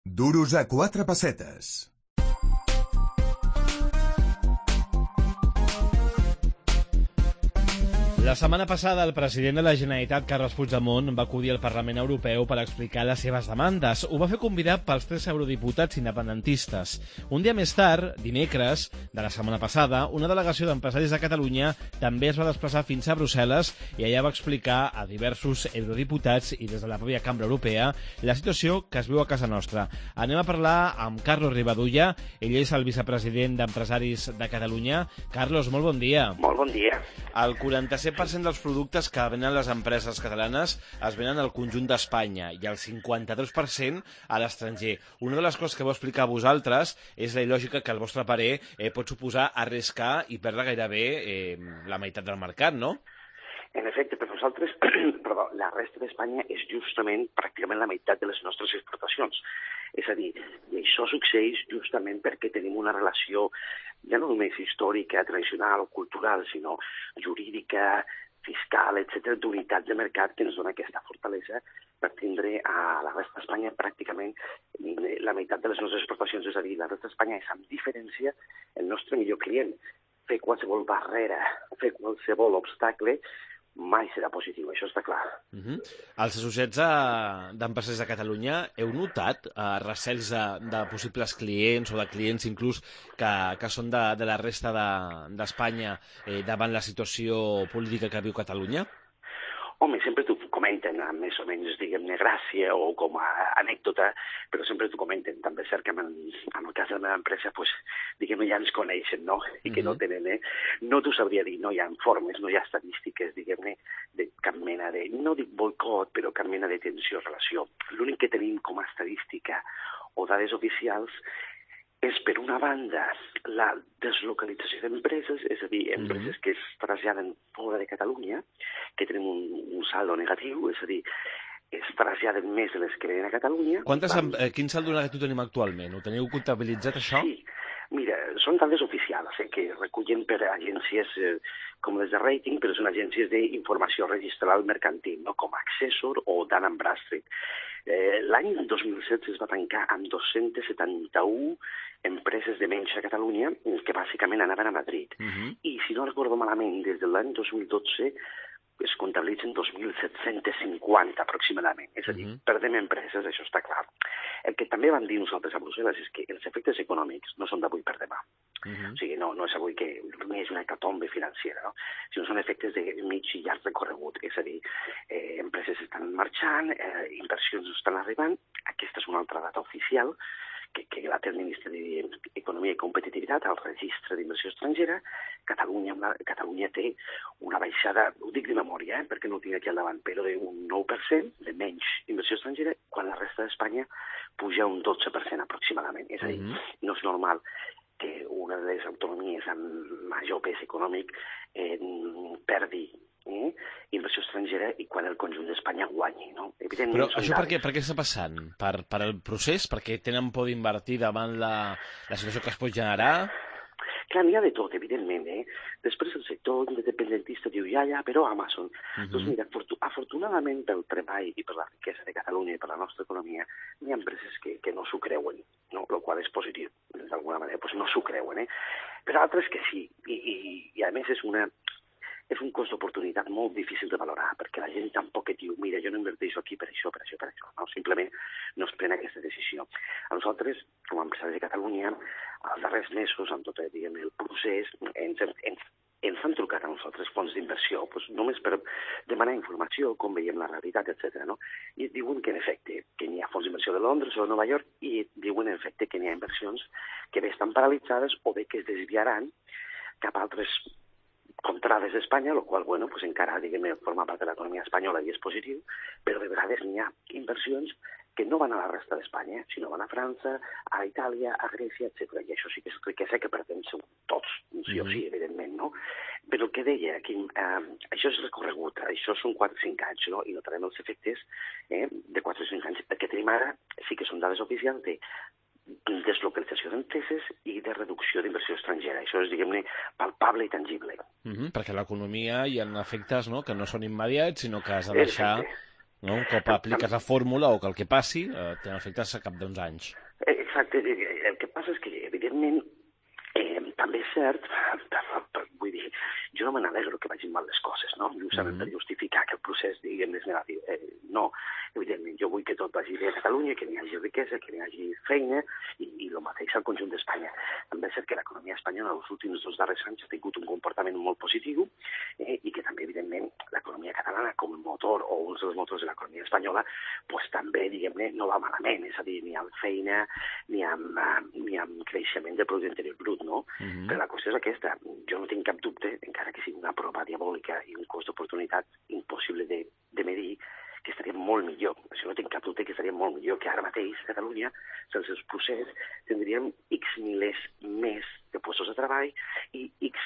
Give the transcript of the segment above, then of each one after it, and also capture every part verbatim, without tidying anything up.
Duros a quatre pessetes. La setmana passada, el president de la Generalitat, Carles Puigdemont, va acudir al Parlament Europeu per explicar les seves demandes. Ho va fer convidat pels tres eurodiputats independentistes. Un dia més tard, dimecres, de la setmana passada, una delegació d'empresaris de Catalunya també es va desplaçar fins a Brussel·les i allà va explicar a diversos eurodiputats i des de la pròpia Cambra Europea la situació que es viu a casa nostra. Anem a parlar amb Carlos Rivadulla. Ell és el vicepresident d'Empresaris de Catalunya. Carlos, molt bon dia. Molt bon dia. El quaranta-set per cent dels productes que venen les empreses catalanes es venen al conjunt d'Espanya i el cinquanta-tres per cent a l'estranger. Una de les coses que vau explicar a vosaltres és la il·lògica que, al vostre parer, eh, pot suposar arriscar i perdre gairebé eh, la meitat del mercat, no? En efecte, per nosaltres, perdó, la resta d'Espanya és justament pràcticament la meitat de les nostres exportacions. És a dir, i això succeeix justament perquè tenim una relació ja no només històrica, tradicional o cultural, sinó jurídica, fiscal, etcètera, d'unitat de mercat que ens dona aquesta fortalesa per tindre a la resta d'Espanya pràcticament la meitat de les nostres exportacions. És a dir, la resta d'Espanya és amb diferència el nostre millor client. Fer qualsevol barrera, fer qualsevol obstacle mai serà positiu, això està clar. Uh-huh. Els associats d'empreses de Catalunya, heu notat uh, recels de, de possibles clients o de clients inclús que, que són de, de la resta d'Espanya de, eh, davant la situació política que viu Catalunya? Home, sempre t'ho comenten, amb més o menys, diguem-ne, gràcia o com a anècdota, però sempre t'ho comenten. També és cert que en, en el cas de la meva empresa, pues, diguem-ne, ja ens coneixen, no? I que no tenen, eh? No t'ho sabria dir, no hi ha informes, no hi ha estadístiques, diguem-ne, de cap mena de, no dic boicot, però cap mena de tensió-relació. L'únic que tenim com a estadística o dades oficials és, per una banda, la deslocalització d'empreses, és a dir, empreses que es traslladen fora de Catalunya, que tenen un, un saldo negatiu, és a dir, es traslladen més de les que venen a Catalunya. Quantes, van... eh, quin saldo negatiu tenim actualment? Ho teniu comptabilitzat, això? Sí. Mira, són dades oficials, eh, que recullen per agències eh, com les de rating, però són agències d'informació registral mercantil, no? Com Accessor o Dun and Bradstreet. Eh, L'any dos mil setze es va tancar amb dos-cents setanta-u empreses de menys a Catalunya que bàsicament anaven a Madrid. Uh-huh. I si no recordo malament, des de l'any dos mil dotze es comptabilitzen dos mil set-cents cinquanta aproximadament. És a dir, uh-huh. perdem empreses, això està clar. El que també vam dir nosaltres a Brussel·les és que els efectes econòmics no són d'avui per demà. Uh-huh. O sigui, no, no és avui que és una hecatombe financera, no? Sinó són efectes de mig i llarg recorregut. És a dir, eh, empreses estan marxant, eh, inversions estan arribant. Aquesta és una altra data oficial que, que la té el Ministeri d'Economia i Competitivitat al registre d'inversió estrangera. Catalunya, Catalunya té una baixada, ho dic de memòria, eh, perquè no ho tinc aquí al davant, però d'un nou per cent de menys inversió estrangera, quan la resta d'Espanya puja un dotze per cent aproximadament. És a dir, uh-huh. no és normal que una de les autonomies amb major pes econòmic eh, perdi eh, inversió estrangera i quan el conjunt d'Espanya guanyi, no? Però això per què, per què està passant? Per, per el procés? Perquè tenen por d'invertir davant la, la situació que es pot generar? Clar, n'hi ha de tot, evidentment, eh? Després el sector independentista diu, ja, ja, però Amazon. Uh-huh. Doncs mira, afortunadament pel treball i per la riquesa de Catalunya i per la nostra economia, hi ha empreses que, que no s'ho creuen, no? El qual és positiu, d'alguna manera, doncs no s'ho creuen, eh? Però altres que sí, i, i, i a més és una... és un cost d'oportunitat molt difícil de valorar, perquè la gent tampoc et diu, mira, jo no inverteixo aquí per això, per això, per això. No, simplement no es pren aquesta decisió. A nosaltres, com a empresaris de Catalunya, als darrers mesos, amb tot diguem, el procés, ens, ens, ens han trucat a nosaltres fons d'inversió, doncs, només per demanar informació, com veiem la realitat, etcètera. No? I diuen que, en efecte, que n'hi ha fons d'inversió de Londres o de Nova York, i diuen, en efecte, que n'hi ha inversions que bé estan paralitzades o bé que es desviaran cap a altres contrades d'Espanya, el qual, bueno, pues encara, diguem, forma part de l'economia espanyola i és positiu, però de vegades n'hi ha inversions que no van a la resta d'Espanya, sinó van a França, a Itàlia, a Grècia, etcètera. I això sí que és riquesa que perdem tots, sí o sí, evidentment, no? Però el que deia, que eh, això és recorregut, això són quatre o cinc anys, no? I notarem els efectes eh, de quatre o cinc anys. El que tenim ara sí que són dades oficials de deslocalització d'empreses i de reducció d'inversió estrangera. Això és, diguem-ne, palpable i tangible. Uh-huh, perquè a l'economia hi ha efectes, no?, que no són immediats, sinó que has de deixar... Exacte. no? Un cop apliques la fórmula o que el que passi eh, té efectes a cap d'uns anys. Exacte, el que passa és que, evidentment, eh, també és cert, vull dir, jo no me n'alegro que vagin mal les coses, no? Justament mm-hmm. per justificar que el procés, diguem, és negatiu. Eh, no, evidentment, jo vull que tot vagi bé a Catalunya, que n'hi hagi riquesa, que n'hi hagi feina, i, i el mateix al conjunt d'Espanya. També és cert que l'economia espanyola els últims dos darrers anys ha tingut un comportament molt positiu, eh, i que també, evidentment, l'economia catalana com el motor, o un dels motors de l'economia espanyola, pues, també, diguem-ne, no va malament, és a dir, ni amb feina, ni amb, ni amb creixement del producte interior brut, no? Mm-hmm. Però la qüestió és aquesta, jo no tinc cap dubte, encara que sigui una prova diabòlica i un cost d'oportunitat impossible de, de medir, que estaria molt millor. Això no tinc cap dubte que estaria molt millor que ara mateix a Catalunya, sense els procés, tindríem X milers més de postos de treball i X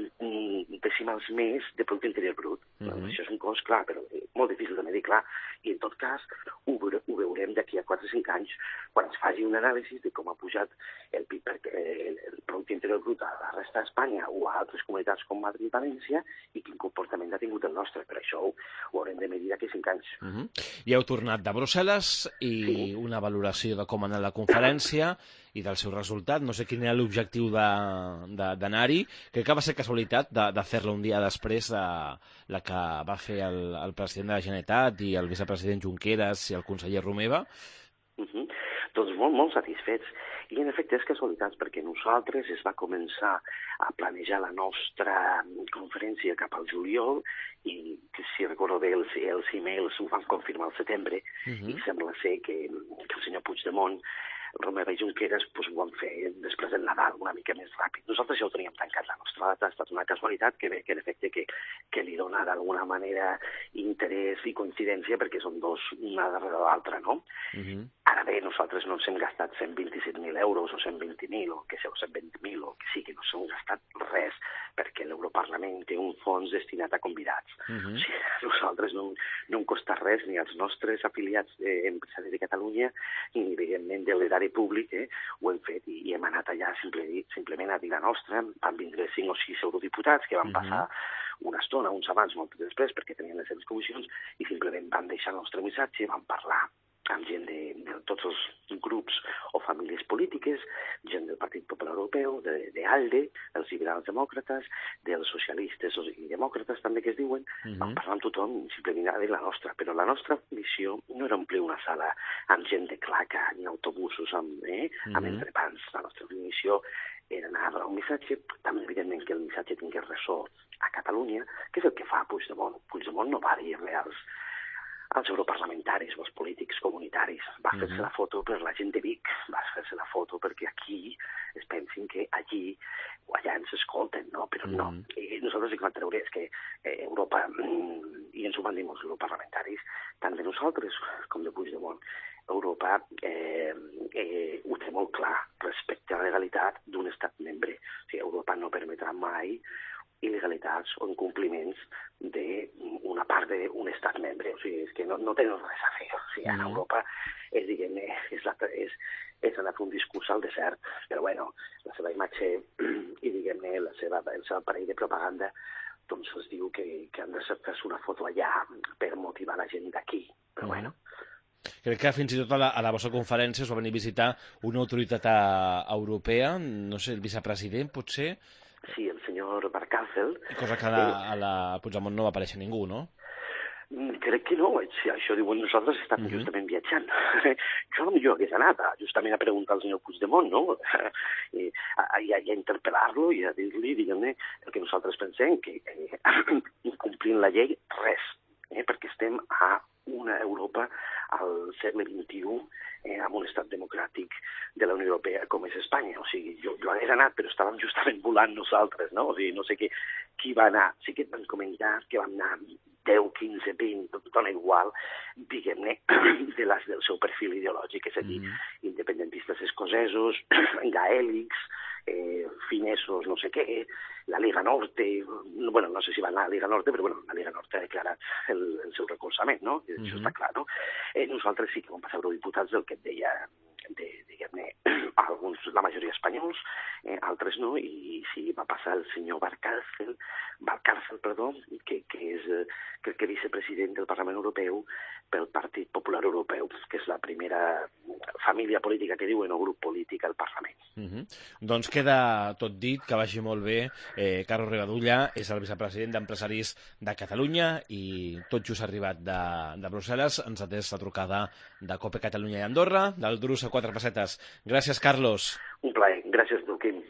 decimals més de producte interior brut. Mm-hmm. Això és un cost, clar, però molt difícil de medir, clar. I en tot cas, ho, veure, ho veurem d'aquí a quatre o cinc anys, quan es faci un anàlisi de com ha pujat el P I B, el, el producte interior brut a la resta d'Espanya o a altres comunitats com Madrid i València i quin comportament ha tingut el nostre. Per això ho, ho haurem de medir d'aquí a cinc anys. Uh-huh. I heu tornat de Brussel·les i sí. Una valoració de com ha anat la conferència i del seu resultat. No sé quin era l'objectiu d'anar-hi. Crec que va ser casualitat de, de fer-la un dia després de la que va fer el, el president de la Generalitat i el vicepresident Junqueras i el conseller Romeva. Uh-huh. Doncs molt, molt satisfets. I en efecte és casualitat perquè nosaltres es va començar a planejar la nostra conferència cap al juliol i, si recordo bé, els, els e-mails ho van confirmar al setembre. Uh-huh. I sembla ser que, que el senyor Puigdemont, Romeva i Junqueras pues, ho van fer després del Nadal una mica més ràpid. Nosaltres ja ho teníem tancat, la nostra data ha estat una casualitat que, que en efecte que, que li dona d'alguna manera interès i coincidència perquè són dos una darrere l'altra, no? Uh-huh. Ara bé, nosaltres no ens hem gastat cent vint-i-set mil euros o cent vint mil o que sigui cent vint mil o que sigui, no s'hem gastat res perquè l'Europarlament té un fons destinat a convidats. Uh-huh. O sigui, nosaltres no, no hem costat res ni als nostres afiliats eh, empresaris de Catalunya ni, evidentment, de l'erari públic, eh, ho hem fet i, i hem anat allà simple, simplement a dir la nostra. Van vindre cinc o sis eurodiputats que van uh-huh. passar una estona, uns abans, molt després, perquè tenien les seves comissions i simplement van deixar el nostre missatge, van parlar amb gent de, de tots els grups o famílies polítiques, gent del Partit Popular Europeu, de, de ALDE, dels liberals demòcrates, dels socialistes i demòcrates també que es diuen, uh-huh. van parlar amb tothom, simplement a dir la nostra, però la nostra missió no era omplir una sala amb gent de claca ni autobusos amb, eh, amb uh-huh. entrepans. La nostra missió era anar a donar un missatge, també evidentment que el missatge tingués ressò a Catalunya, que és el que fa Puigdemont. Puigdemont no va dir als als europarlamentaris, als polítics comunitaris. Va fer-se uh-huh. la foto per la gent de Vic, va fer-se la foto perquè aquí es pensin que allí o allà ens escolten, no? Però uh-huh. no. I nosaltres el que vam treure és que eh, Europa, i ens ho van dir molts europarlamentaris, tant de nosaltres com de Puigdemont, Europa eh, eh, ho té molt clar respecte a la legalitat d'un estat membre. O sigui, Europa no permetrà mai il·legalitats o incompliments d'una part d'un estat membre. O sigui, és que no, no tenen res a fer. O sigui, en Europa és, diguem, és, la, és, és anar a fer un discurs al desert, però bueno, la seva imatge i, diguem-ne, la seva, el seu aparell de propaganda doncs es diu que, que han de fer-se una foto allà per motivar la gent d'aquí. Però bueno. Crec que fins i tot a la, a la vostra conferència us va venir a visitar una autoritat a, europea, no sé, el vicepresident, potser? Sí, el senyor Barcàrcel. Cosa que a la, a la Puigdemont no va aparèixer ningú, no? Crec que no, sí, això diuen nosaltres estàvem uh-huh. justament viatjant. Jo potser hagués anat a, justament a preguntar al senyor Puigdemont, no? I a, a, a interpel·lar-lo i a dir-li, diguem-ne, el que nosaltres pensem, que eh, incomplint la llei, res, eh, perquè estem a una Europa al segle vint-i-u eh, amb un estat democràtic de la Unió Europea com és Espanya. O sigui, jo, jo hagués anat, però estàvem justament volant nosaltres, no? O sigui, no sé qui, qui va anar. Sí que et van comentar que vam anar deu, quinze, vint, dona igual, diguem-ne, de les del seu perfil ideològic, és a dir, mm. independentistes escocesos, gaèlics, eh, finesos, no sé què, la Liga Norte, bueno, no sé si va anar a la Liga Norte, però bueno, la Liga Norte ha declarat el, el seu recolzament, no? Mm-hmm. Això està clar, no? Eh, nosaltres sí que vam passar eurodiputats del que et deia, de, diguem-ne, alguns la majoria espanyols, eh, altres no, i sí, va passar el senyor Valcárcel, Valcárcel, perdó, que, que és eh, crec que vicepresident del Parlament Europeu pel Partit Popular Europeu, que és la primera família política que diuen o grup polític al Parlament. Uh -huh. Doncs queda tot dit, que vagi molt bé. Eh, Carlos Rivadulla és el vicepresident d'Empresaris de Catalunya i tot just arribat de, de Brussel·les ens ha atès la trucada de COPE Catalunya i Andorra, del Drus a quatre pessetes. Gràcies, Carlos. Un plaer. Gràcies, tu, Quim.